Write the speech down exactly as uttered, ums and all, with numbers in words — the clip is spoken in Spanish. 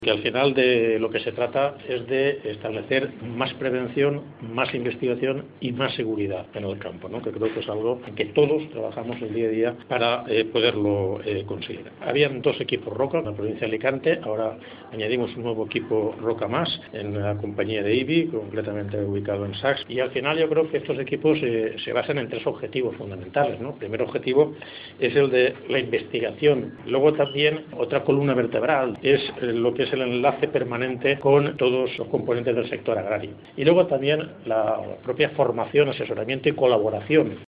Que al final de lo que se trata es de establecer más prevención, más investigación y más seguridad en el campo, ¿no? Que creo que es algo en que todos trabajamos el día a día para eh, poderlo eh, conseguir. Habían dos equipos Roca en la provincia de Alicante, ahora añadimos un nuevo equipo Roca más en la compañía de I B I, completamente ubicado en Sachs, y al final yo creo que estos equipos eh, se basan en tres objetivos fundamentales, ¿no? El primer objetivo es el de la investigación, luego también otra columna vertebral es eh, lo que es el enlace permanente con todos los componentes del sector agrario. Y luego también la propia formación, asesoramiento y colaboración